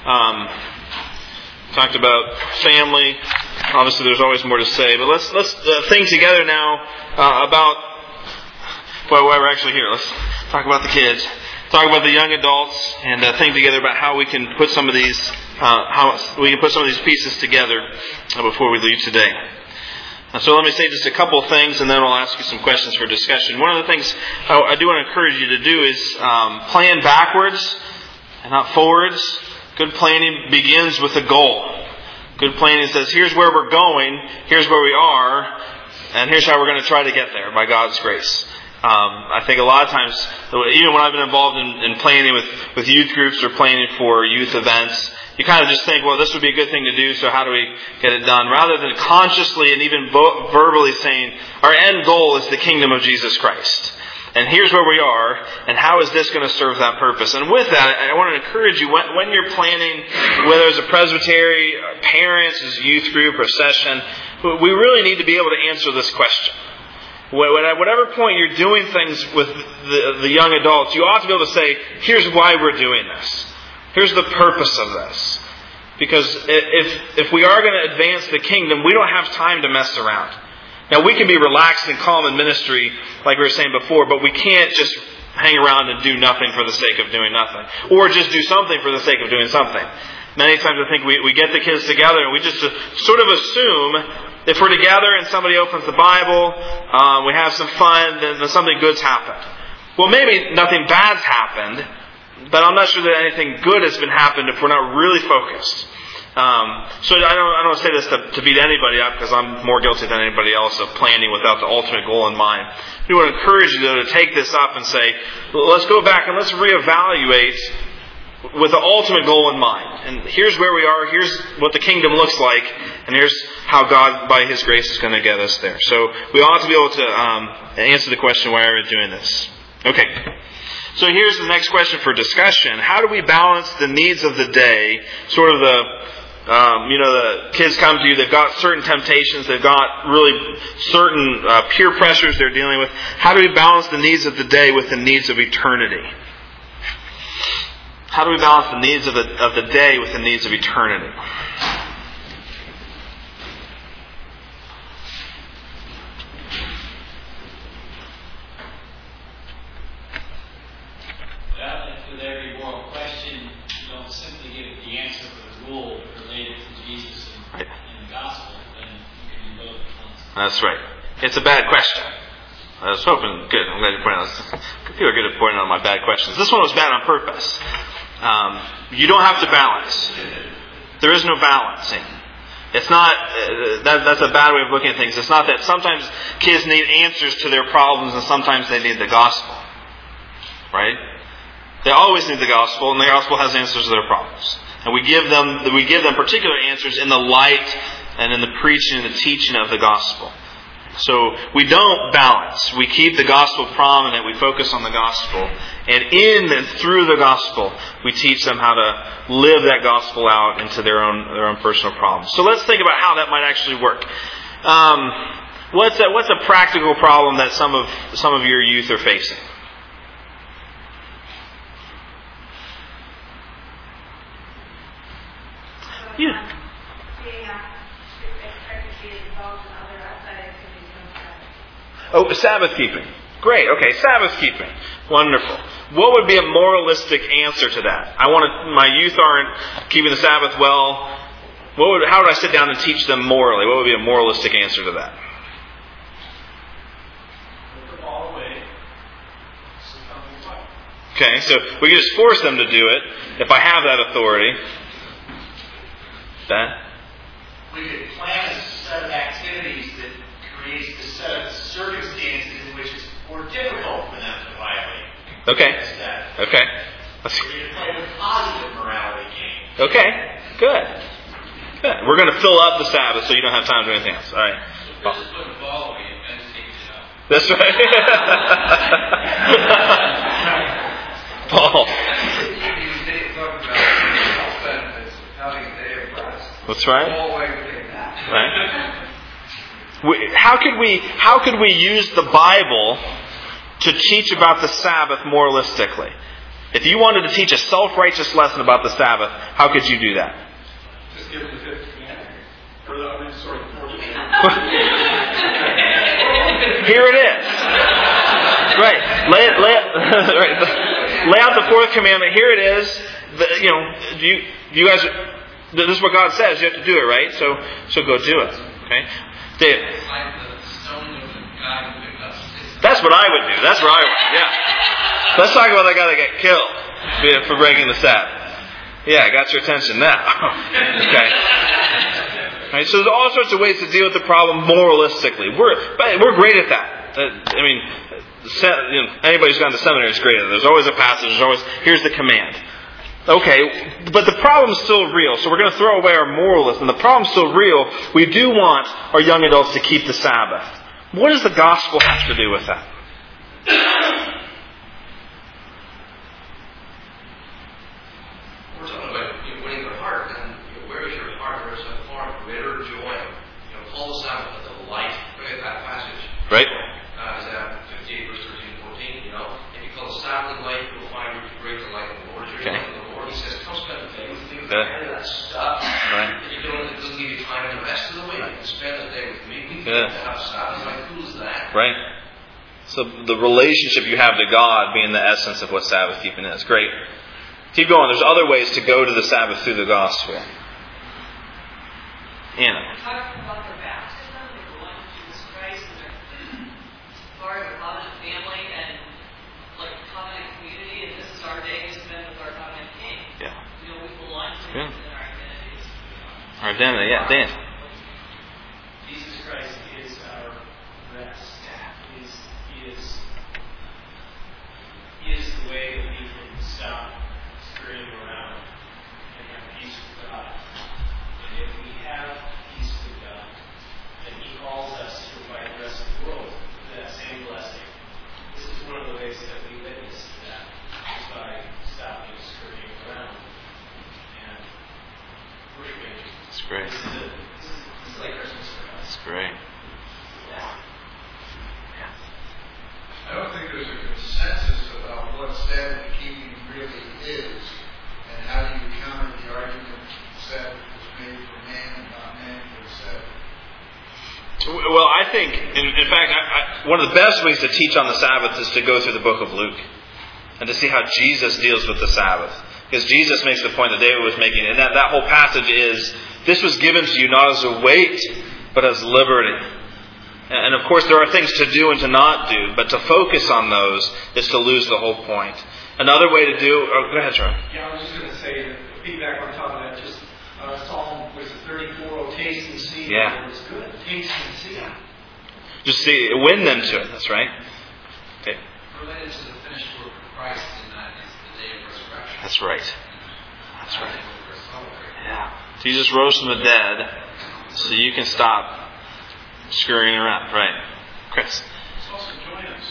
Talked about family. Obviously, there's always more to say, but let's think together now about. Well, while we're actually here, let's talk about the kids. Talk about the young adults, and think together about how we can put some of these pieces together before we leave today. So let me say just a couple of things, and then I'll ask you some questions for discussion. One of the things I do want to encourage you to do is plan backwards and not forwards. Good planning begins with a goal. Good planning says, here's where we're going, here's where we are, and here's how we're going to try to get there by God's grace. I think a lot of times, even when I've been involved in planning with youth groups or planning for youth events, you kind of just think, well, this would be a good thing to do, so how do we get it done? Rather than consciously and even verbally saying, our end goal is the kingdom of Jesus Christ. And here's where we are, and how is this going to serve that purpose? And with that, I want to encourage you, when you're planning, whether it's a presbytery, parents, as a youth group, or session, we really need to be able to answer this question. At whatever point you're doing things with the young adults, you ought to be able to say, here's why we're doing this. Here's the purpose of this. Because if we are going to advance the kingdom, we don't have time to mess around. Now, we can be relaxed and calm in ministry, like we were saying before, but we can't just hang around and do nothing for the sake of doing nothing. Or just do something for the sake of doing something. Many times I think we get the kids together and we just sort of assume if we're together and somebody opens the Bible, we have some fun, then something good's happened. Well, maybe nothing bad's happened, but I'm not sure that anything good has been happened if we're not really focused. So I don't say this to beat anybody up, because I'm more guilty than anybody else of planning without the ultimate goal in mind. We want to encourage you, though, to take this up and say, let's go back and let's reevaluate with the ultimate goal in mind. And here's where we are, here's what the kingdom looks like, and here's how God, by His grace, is going to get us there. So we ought to be able to answer the question, why are we doing this? Okay. So here's the next question for discussion. How do we balance the needs of the day, sort of the kids come to you, they've got certain temptations, they've got really certain peer pressures they're dealing with. How do we balance the needs of the day with the needs of eternity? How do we balance the needs of the day with the needs of eternity? That's right. It's a bad question. I was hoping, good, I'm glad you pointed out. People are good at pointing out my bad questions. This one was bad on purpose. You don't have to balance. There is no balancing. It's not, that's a bad way of looking at things. It's not that sometimes kids need answers to their problems and sometimes they need the gospel. Right? They always need the gospel, and the gospel has answers to their problems. And we give them particular answers in the light and in the preaching and the teaching of the gospel. So we don't balance. We keep the gospel prominent. We focus on the gospel. And in and through the gospel, we teach them how to live that gospel out into their own personal problems. So let's think about how that might actually work. What's a practical problem that some of your youth are facing? Yeah. Oh, Sabbath keeping. Great. Okay, Sabbath keeping. Wonderful. What would be a moralistic answer to that? My youth aren't keeping the Sabbath well. How would I sit down and teach them morally? What would be a moralistic answer to that? Okay, so we can just force them to do it if I have that authority. We could plan a set of activities that creates the set of circumstances in which it's more difficult for them to violate. Okay. Okay. We could play a positive morality game. Okay. Good. We're going to fill up the Sabbath so you don't have time to do anything else. All right. So just put a ball away and meditate it up. That's right. Paul. That's right. Right. How could we use the Bible to teach about the Sabbath moralistically? If you wanted to teach a self-righteous lesson about the Sabbath, how could you do that? Just give them the fifth commandment. Or the fourth commandment. Here it is. Right. Lay out the fourth commandment. Here it is. You guys, this is what God says. You have to do it, right? So go do it. Okay, David. It's like the stoning of the guy who picked up sticks. That's what I would do. That's what I would. Yeah. Let's talk about that guy that got killed for breaking the Sabbath. Yeah, I got your attention now. Okay. Right, so there's all sorts of ways to deal with the problem moralistically. We're great at that. Anybody who's gone to seminary is great at it. There's always a passage. There's always, here's the command. Okay, but the problem's still real. So we're going to throw away our moralism. The problem's still real. We do want our young adults to keep the Sabbath. What does the gospel have to do with that? We're talking about winning their heart, and where is your heart? There is a far greater joy. Paul the Sabbath a delight. Look at that passage. Right. Isaiah 58, verse 13, 14. If you call the Sabbath delight, you will find great delight in the Lord. You're in the Lord. He says, come spend the day with me. Any of that stuff. Right. If you don't, it doesn't give you time in the rest of the week. You can spend the day with me. We can have Sabbath. How cool is that? Right. So the relationship you have to God being the essence of what Sabbath keeping is. Great. Keep going. There's other ways to go to the Sabbath through the gospel. Anna. Talking about their baptism, they belong to Jesus Christ, and they're part of a covenant family and like a covenant community, and this is our day to spend with our covenant king. Yeah. We belong to him in our identities. Our identity, yeah, Dan. Jesus Christ is our rest. He is the way that we can stop scurrying around and have peace with God. And if we have peace with God, then He calls us to provide the rest of the world with that same blessing. This is one of the ways that we witness that, is by stopping scurrying around and worshiping. That's great. This is like Christmas for us. That's great. I don't think there's a consensus about what Sabbath keeping really is, and how do you counter the argument that Sabbath was made for man and not man for the Sabbath. Well, I think, in fact, one of the best ways to teach on the Sabbath is to go through the book of Luke and to see how Jesus deals with the Sabbath. Because Jesus makes the point that David was making, and that whole passage is, this was given to you not as a weight, but as liberty. And of course, there are things to do and to not do, but to focus on those is to lose the whole point. Another way to do... Oh, go ahead, Charlie. Yeah, I was just going to say, the feedback on top of that, just Psalm 34, taste and see. Yeah. It's good. Taste and see. Just see, win them to it. That's right. Okay. Related to the finished work of Christ, and that is the day of resurrection. That's right. That's right. Yeah. Jesus rose from the dead, so you can stop scurrying around. Right. Chris. Let's also join us.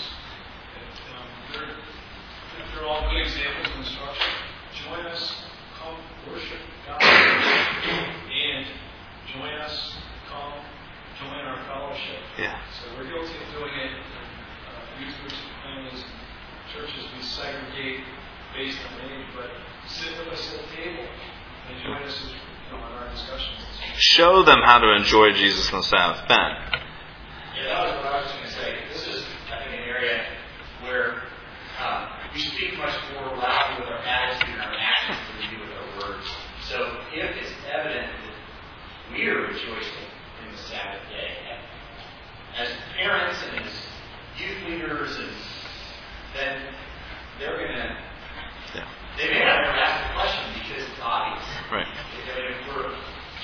They're all good examples of instruction. Join us, come worship God, and join us, come join our fellowship. Yeah. So we're guilty of doing it. Youth groups, families, churches, we segregate based on age, but sit with us at the table and join us in our discussions. Show them how to enjoy Jesus on the Sabbath. Ben. Yeah, that was what I was going to say. This is, I think, an area where we speak much more loudly with our attitude and our actions than we do with our words. So if it's evident that we are rejoicing in the Sabbath day, as parents and as youth leaders, then they're going to, they may not ever ask the question because it's obvious. Right. If we're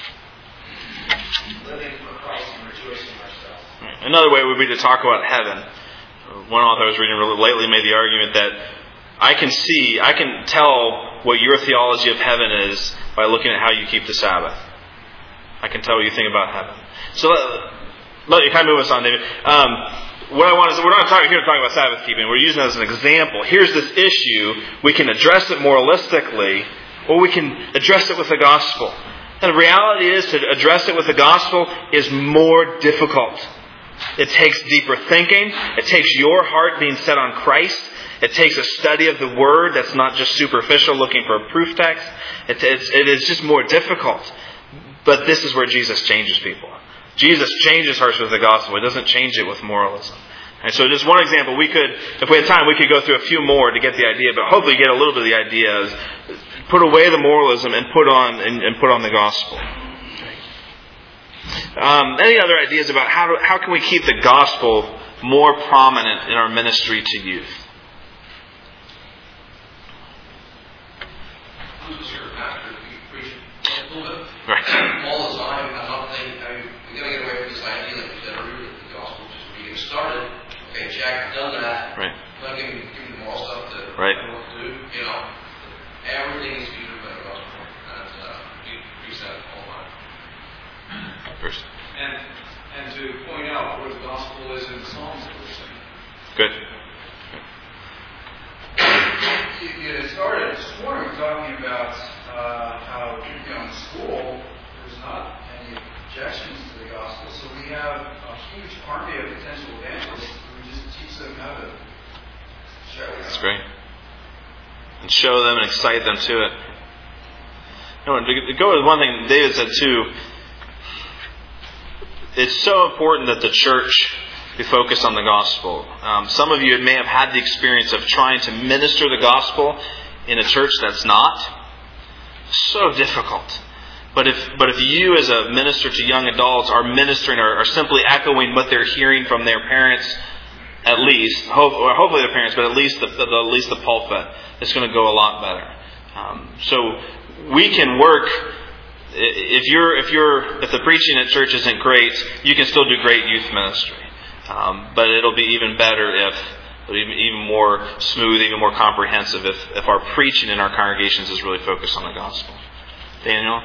living for Christ and rejoicing ourselves. Right. Another way would be to talk about heaven. One author I was reading lately made the argument that I can tell what your theology of heaven is by looking at how you keep the Sabbath. I can tell what you think about heaven. So let you kind of move us on, David. What I want is, we're not here to talk about Sabbath keeping. We're using it as an example. Here's this issue. We can address it moralistically, or we can address it with the gospel. And the reality is, to address it with the gospel is more difficult. It takes deeper thinking. It takes your heart being set on Christ. It takes a study of the Word that's not just superficial, looking for a proof text. It is just more difficult. But this is where Jesus changes people. Jesus changes hearts with the gospel. He doesn't change it with moralism. And so just one example, if we had time, we could go through a few more to get the idea, but hopefully you get a little bit of the idea is put away the moralism and put on the gospel. Any other ideas about how can we keep the gospel more prominent in our ministry to youth? Who's your pastor? You preach a little bit. Right. All the time, I'm not thinking, we got to get away from this idea that we said earlier that the gospel just when you get started. Okay, check, done that. Right. Not giving the moral stuff to right. What to do. You know, everything is viewed by the gospel, and we preach that all the time. First. And to point out where the gospel is in the Psalms that we're singing. Good. It started this morning talking about how in school there's not any objections to the gospel, so we have a huge army of potential evangelists who just teach them how to show it. That's great. And show them and excite them to it. To go with one thing David said too, it's so important that the church be focused on the gospel. Some of you may have had the experience of trying to minister the gospel in a church that's not. So difficult. But if you as a minister to young adults are ministering or are simply echoing what they're hearing from their parents, at least, hopefully their parents, but at least the pulpit, it's going to go a lot better. So we can work. If the preaching at church isn't great, you can still do great youth ministry. But it'll be even better it'll be even more smooth, even more comprehensive if our preaching in our congregations is really focused on the gospel. Daniel?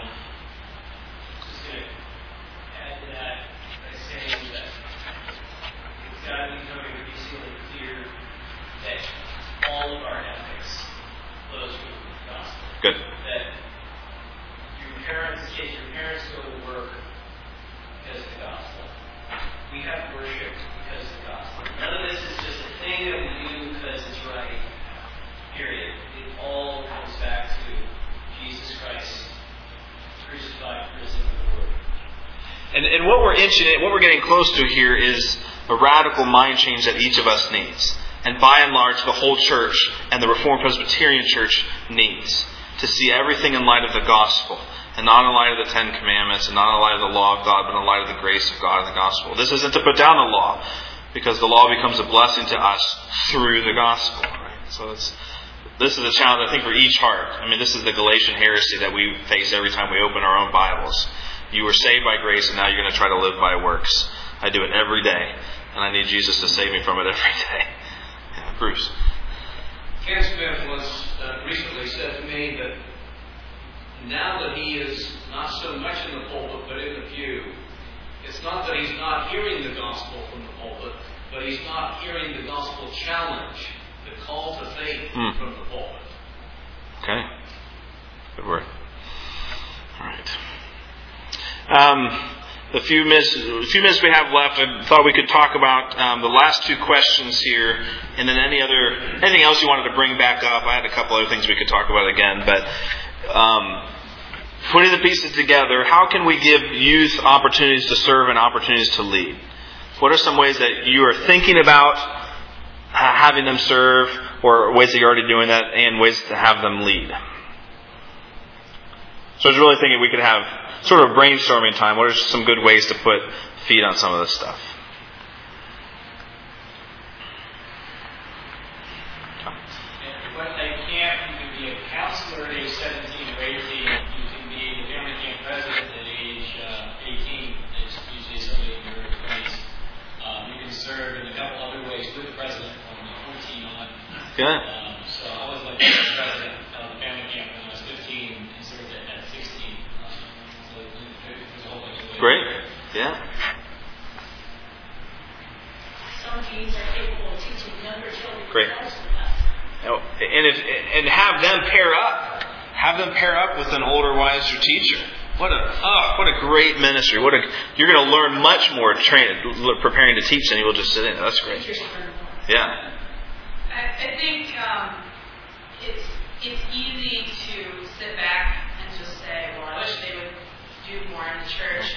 Just going to add to that by saying that it's got to be becoming increasingly clear that all of our ethics flows from the gospel. Good. That your parents go to work because of the gospel. We have worship because of the gospel. None of this is just a thing that we do because it's right. Period. It all comes back to Jesus Christ, crucified, risen, and Lord. And what we're getting close to here is a radical mind change that each of us needs. And by and large, the whole church and the Reformed Presbyterian Church needs to see everything in light of the gospel. And not in light of the Ten Commandments, and not in light of the law of God, but in light of the grace of God and the gospel. This isn't to put down the law, because the law becomes a blessing to us through the gospel. Right? So this is a challenge, I think, for each heart. I mean, this is the Galatian heresy that we face every time we open our own Bibles. You were saved by grace, and now you're going to try to live by works. I do it every day, and I need Jesus to save me from it every day. Yeah, Bruce. Ken Smith once recently said to me that now that he is not so much in the pulpit but in the pew, it's not that he's not hearing the gospel from the pulpit, but he's not hearing the gospel challenge, the call to faith from the pulpit. Okay. Good word. All right. The few minutes we have left, I thought we could talk about the last two questions here, and then anything else you wanted to bring back up. I had a couple other things we could talk about again, but putting the pieces together, how can we give youth opportunities to serve and opportunities to lead? What are some ways that you are thinking about having them serve, or ways that you're already doing that, and ways to have them lead? So I was really thinking we could have sort of brainstorming time. What are some good ways to put feet on some of this stuff? What they camp, you can be a counselor at age 17 or 18. You can be the family camp president at age 18. It's usually somebody in your 20s. You can serve in a couple other ways with the president from 14 on. Good. So I was like the president of the family camp when I was 15 and served at 16. So there's a whole bunch of ways. Great. Yeah. Some teams are capable of teaching younger children. Great. And have them pair up. Have them pair up with an older, wiser teacher. What a great ministry. You're going to learn much more preparing to teach than you will just sit in. That's great. Yeah. I think it's easy to sit back and just say, well, I wish they would do more in the church.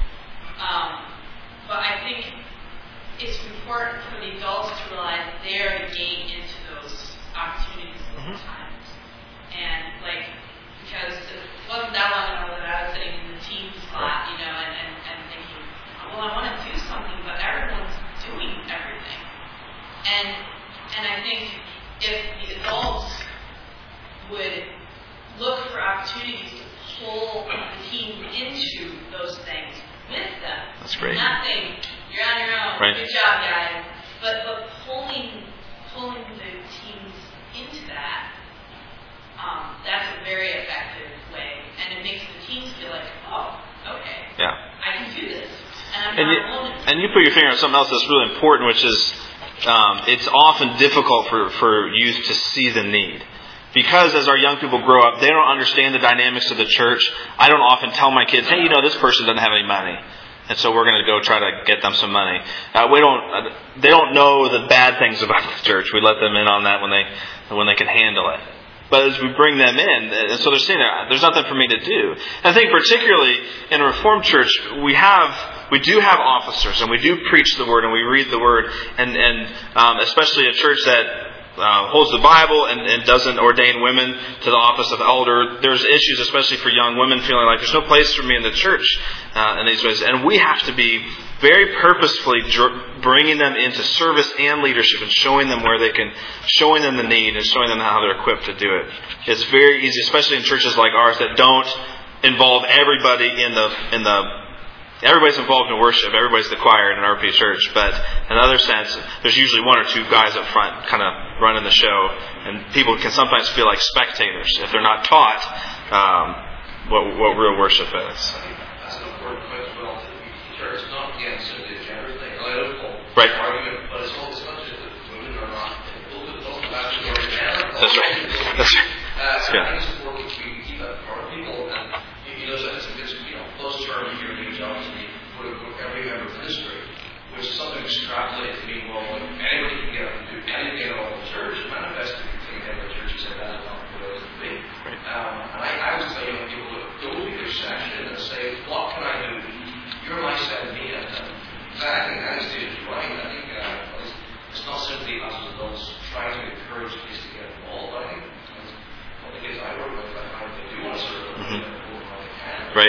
But I think it's important for the adults to realize they're the gate into those opportunities all the times. And because it wasn't that long ago that I was sitting in the teen spot, and thinking, well, I want to do something, but everyone's doing everything. And I think if the adults would look for opportunities to pull the teens into those things with them. That's great. Not saying you're on your own, right. Good job, guys, but pulling the teens into that. That's a very effective way, and it makes the teens feel like, oh, okay, yeah, I can do this, and I'm not alone. And you put your finger on something else that's really important, which is it's often difficult for youth to see the need. Because as our young people grow up, they don't understand the dynamics of the church. I don't often tell my kids, hey, this person doesn't have any money, and so we're going to go try to get them some money. They don't know the bad things about the church. We let them in on that when they can handle it. But as we bring them in, and so they're saying, there's nothing for me to do. And I think particularly in a Reformed church, we do have officers, and we do preach the Word, and we read the Word, and especially a church that holds the Bible and doesn't ordain women to the office of elder. There's issues, especially for young women, feeling like there's no place for me in the church in these ways. And we have to be very purposefully bringing them into service and leadership and showing them showing them the need and showing them how they're equipped to do it. It's very easy, especially in churches like ours that don't involve everybody everybody's involved in worship. Everybody's the choir in an RP church. But in another sense, there's usually one or two guys up front kind of running the show. And people can sometimes feel like spectators if they're not taught what real worship is. That's an important point as well. It's not, again, simply a gender thing. Right. Argument, but it's not just that women are not. That's right. That's right. I think it's important we keep that for our people. And it's close term here in New obviously for every member of the ministry, which is something extrapolated to mean, well, anybody can get up and do anything at all in the church, manifest it in every church, and say that's not the way it to be. And I would say young people, go to your session and say, what can I do? You're my set of me. And I think that is right. I think it's not simply us as adults trying to encourage kids to get involved. I think the kids I work with, they do want to serve them, they can. Right.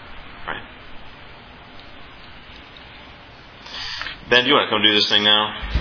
Ben, do you want to come do this thing now?